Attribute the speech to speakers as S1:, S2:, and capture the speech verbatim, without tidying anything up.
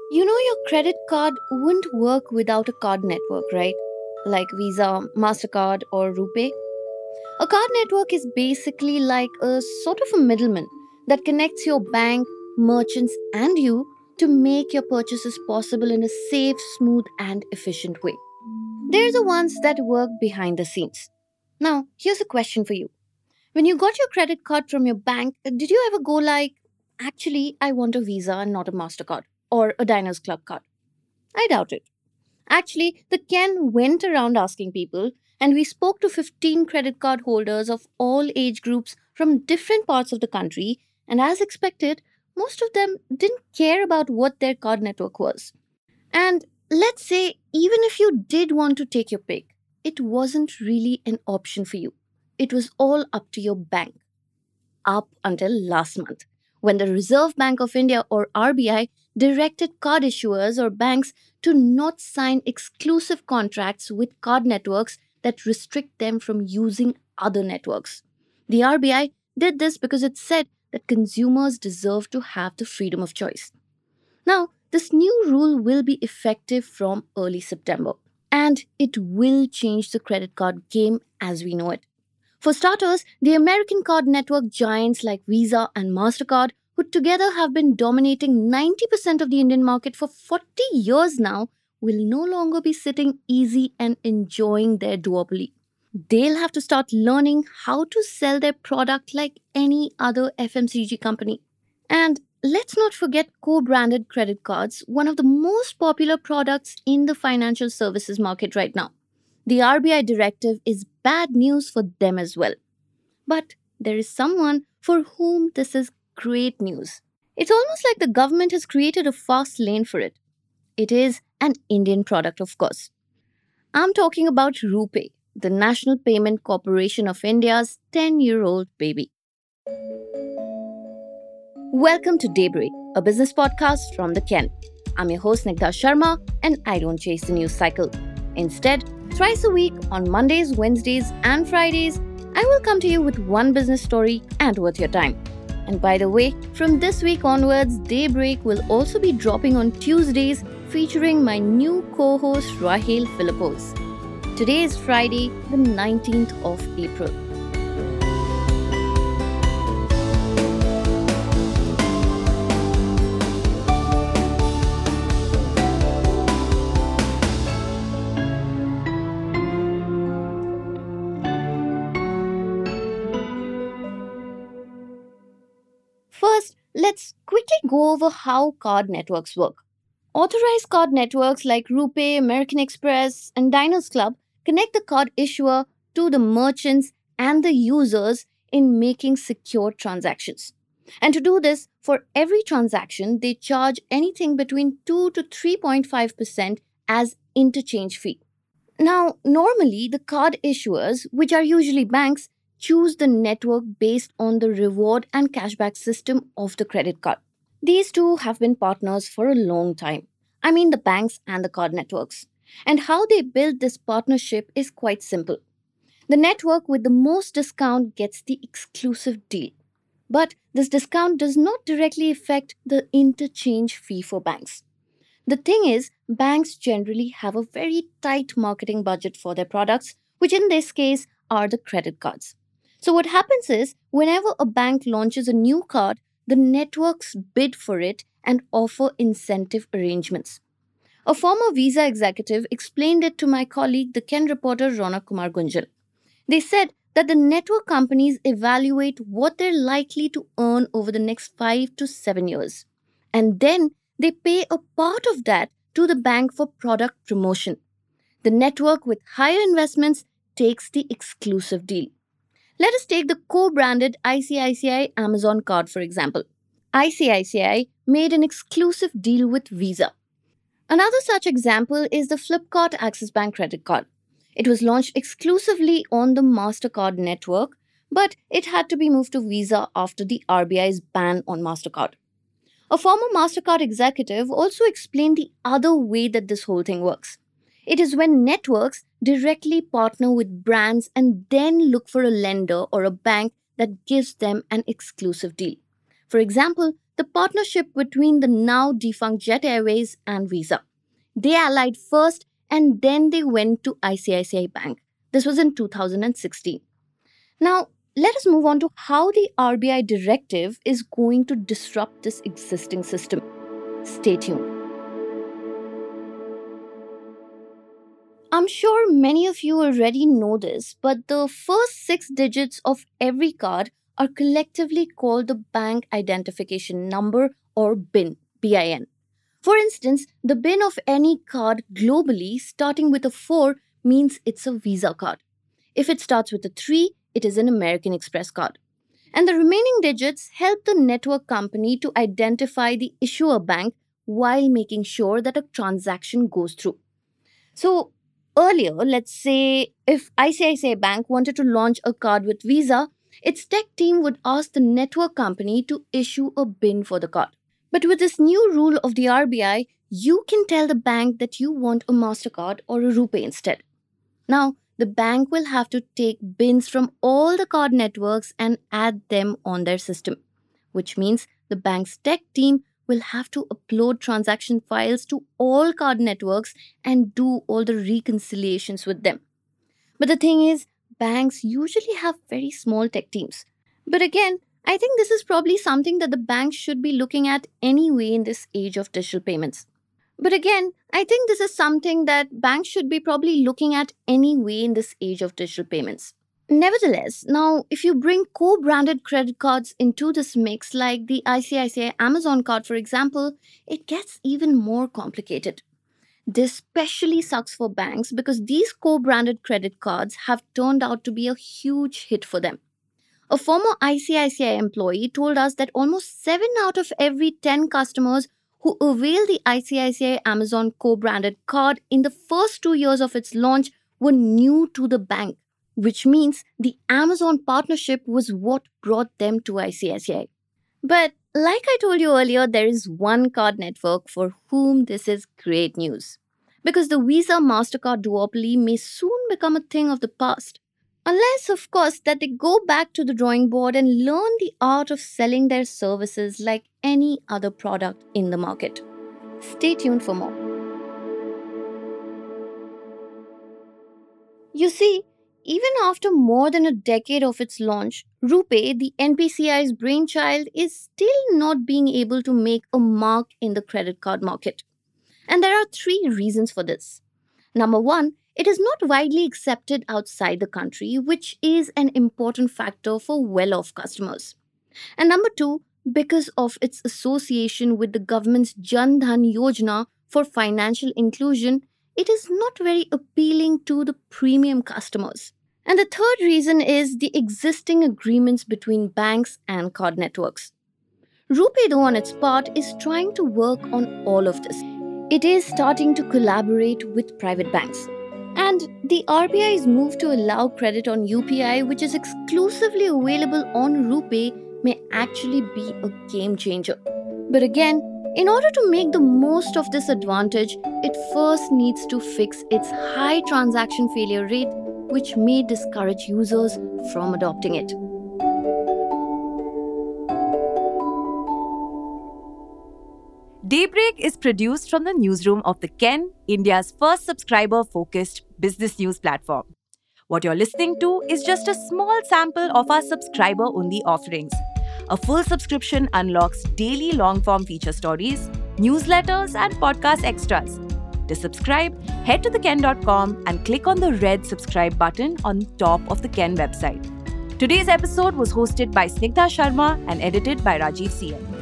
S1: You know, your credit card wouldn't work without a card network, right? Like Visa, MasterCard, or RuPay. A card network is basically like a sort of a middleman that connects your bank, merchants, and you to make your purchases possible in a safe, smooth, and efficient way. They're the ones that work behind the scenes. Now, here's a question for you. When you got your credit card from your bank, did you ever go like, actually, I want a Visa and not a MasterCard or a Diners Club card? I doubt it. Actually, the Ken went around asking people, and we spoke to fifteen credit card holders of all age groups from different parts of the country. And as expected, most of them didn't care about what their card network was. And let's say, even if you did want to take your pick, it wasn't really an option for you. It was all up to your bank up until last month, when the Reserve Bank of India or R B I directed card issuers or banks to not sign exclusive contracts with card networks that restrict them from using other networks. The R B I did this because it said that consumers deserve to have the freedom of choice. Now, this new rule will be effective from early September, and it will change the credit card game as we know it. For starters, the American card network giants like Visa and MasterCard, who together have been dominating ninety percent of the Indian market for forty years now, will no longer be sitting easy and enjoying their duopoly. They'll have to start learning how to sell their product like any other F M C G company. And let's not forget co branded credit cards, one of the most popular products in the financial services market right now. The R B I directive is bad news for them as well. But there is someone for whom this is great news. It's almost like the government has created a fast lane for it. It is an Indian product, of course. I'm talking about RuPay, the National Payment Corporation of India's ten year old baby. Welcome to Daybreak, a business podcast from the Ken. I'm your host Nigda Sharma, and I don't chase the news cycle. Instead, thrice a week on Mondays, Wednesdays, and Fridays, I will come to you with one business story and worth your time. And by the way, from this week onwards, Daybreak will also be dropping on Tuesdays, featuring my new co-host Rahel Philippos. Today is Friday, the nineteenth of April. First, let's quickly go over how card networks work. Authorized card networks like RuPay, American Express, and Diners Club connect the card issuer to the merchants and the users in making secure transactions. And to do this, for every transaction, they charge anything between two to three point five percent as interchange fee. Now, normally, the card issuers, which are usually banks, choose the network based on the reward and cashback system of the credit card. These two have been partners for a long time. I mean, the banks and the card networks. And how they build this partnership is quite simple. The network with the most discount gets the exclusive deal. But this discount does not directly affect the interchange fee for banks. The thing is, banks generally have a very tight marketing budget for their products, which in this case are the credit cards. So, what happens is, whenever a bank launches a new card, the networks bid for it and offer incentive arrangements. A former Visa executive explained it to my colleague, the Ken reporter Ronak Kumar Gunjal. They said that the network companies evaluate what they're likely to earn over the next five to seven years. And then they pay a part of that to the bank for product promotion. The network with higher investments takes the exclusive deal. Let us take the co-branded I C I C I Amazon card, for example. I C I C I made an exclusive deal with Visa. Another such example is the Flipkart Axis Bank credit card. It was launched exclusively on the MasterCard network, but it had to be moved to Visa after the R B I's ban on MasterCard. A former MasterCard executive also explained the other way that this whole thing works. It is when networks directly partner with brands and then look for a lender or a bank that gives them an exclusive deal. For example, the partnership between the now defunct Jet Airways and Visa. They allied first and then they went to I C I C I Bank. This was in two thousand sixteen. Now, let us move on to how the R B I directive is going to disrupt this existing system. Stay tuned. I'm sure many of you already know this, but the first six digits of every card are collectively called the Bank Identification Number or B I N, B I N. For instance, the B I N of any card globally starting with a four means it's a Visa card. If it starts with a three, it is an American Express card. And the remaining digits help the network company to identify the issuer bank while making sure that a transaction goes through. So, earlier, let's say if I C I C I Bank wanted to launch a card with Visa, its tech team would ask the network company to issue a B I N for the card. But with this new rule of the R B I, you can tell the bank that you want a MasterCard or a RuPay instead. Now, the bank will have to take B I Ns from all the card networks and add them on their system, which means the bank's tech team will have to upload transaction files to all card networks and do all the reconciliations with them. But the thing is, banks usually have very small tech teams. But again, I think this is probably something that the banks should be looking at anyway in this age of digital payments. But again, I think this is something that banks should be probably looking at anyway in this age of digital payments. Nevertheless, now if you bring co-branded credit cards into this mix, like the I C I C I Amazon card for example, it gets even more complicated. This especially sucks for banks because these co-branded credit cards have turned out to be a huge hit for them. A former I C I C I employee told us that almost seven out of every ten customers who availed the I C I C I Amazon co-branded card in the first two years of its launch were new to the bank, which means the Amazon partnership was what brought them to I C I C I. But like I told you earlier, there is one card network for whom this is great news, because the Visa-MasterCard duopoly may soon become a thing of the past. Unless, of course, that they go back to the drawing board and learn the art of selling their services like any other product in the market. Stay tuned for more. You see, even after more than a decade of its launch, RuPay, the N P C I's brainchild, is still not being able to make a mark in the credit card market. And there are three reasons for this. Number one, it is not widely accepted outside the country, which is an important factor for well-off customers. And number two, because of its association with the government's Jan Dhan Yojana for financial inclusion, it is not very appealing to the premium customers. And the third reason is the existing agreements between banks and card networks. RuPay, though, on its part, is trying to work on all of this. It is starting to collaborate with private banks. And the R B I's move to allow credit on U P I, which is exclusively available on RuPay, may actually be a game changer. But again, in order to make the most of this advantage, it first needs to fix its high transaction failure rate, which may discourage users from adopting it.
S2: Daybreak is produced from the newsroom of The Ken, India's first subscriber-focused business news platform. What you're listening to is just a small sample of our subscriber-only offerings. A full subscription unlocks daily long-form feature stories, newsletters, and podcast extras. To subscribe, head to the ken dot com and click on the red subscribe button on top of the Ken website. Today's episode was hosted by Snigdha Sharma and edited by Rajiv C N.